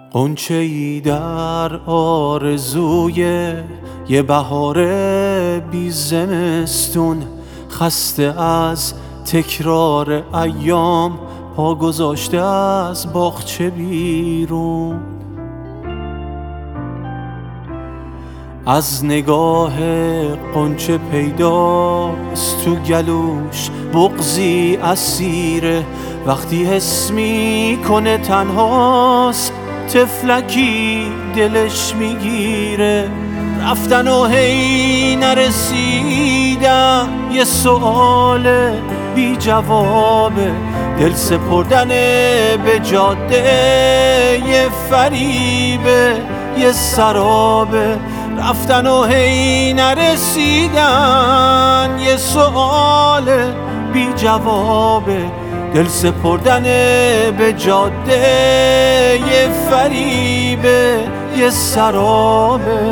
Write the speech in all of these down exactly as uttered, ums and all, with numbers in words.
غنچه‌ای در آرزوی یه بهار بی زمستون، خسته از تکرار ایام پا گذاشته از باغچه بیرون. از نگاه غنچه پیداست تو گلوش بغضی اسیره، وقتی حس میکنه تنهاست طفلکی دلش میگیره. رفتن و هی نرسیدن یه سؤال بی جوابه، دل سپردن به جاده یه فریبه یه سرابه. رفتن و هی نرسیدن یه سؤال بی جوابه، دل سپردن به جاده یه فریبه یه سرابه.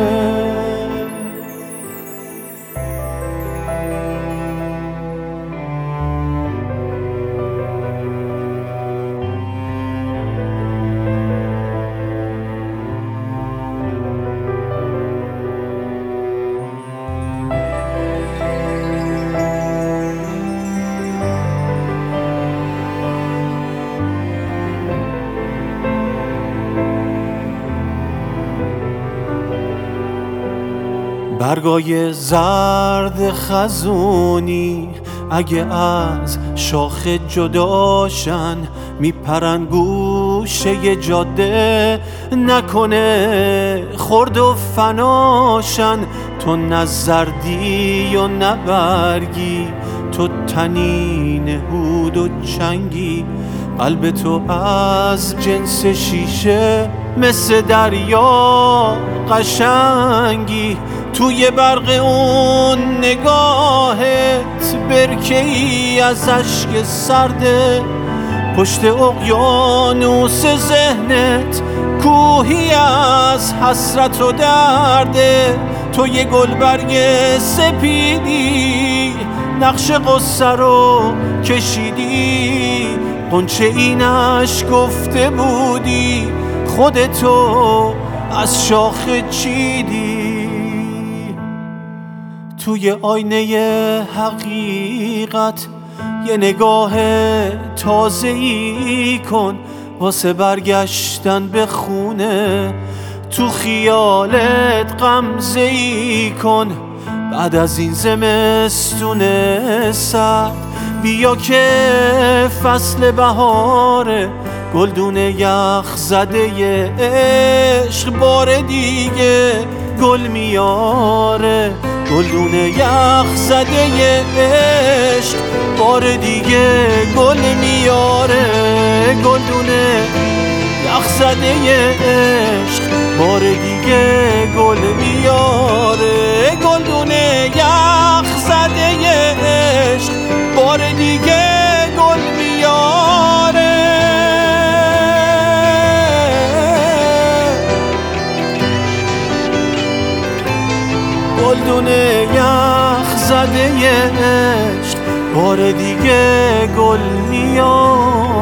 برگای زرد خزونی اگه از شاخه جداشن، میپرن گوشه جاده نکنه خرد و فناشن. تو نه زردی و نه برگی، تو تنین هود و چنگی، قلب تو از جنس شیشه مثل دریا قشنگی. توی برق اون نگاهت برکه‌ای از اشک سرده، پشت اقیانوس ذهنت کوهی از حسرت و درده. تو یه گلبرگ سپیدی نقش قصه رو کشیدی، غنچه اینش گفته بودی خودتو از شاخه چیدی. توی آینه حقیقت یه نگاه تازه‌ای کن، واسه برگشتن به خونه تو خیالت غمزه‌ای کن. بعد از این زمستون سرد بیا که فصل بهاره، گلدون یخ زده ی عشق بار دیگه گل میاره. گلدون یخ زده ی عشق بار دیگه گل میاره. گلدون یخ زده ی عشق بار دیگه گل میاره. گلدون یخ زده ی عشق بار دیگه گل میاره. گلدون یخ زده ی عشق بار دیگه گل میاره.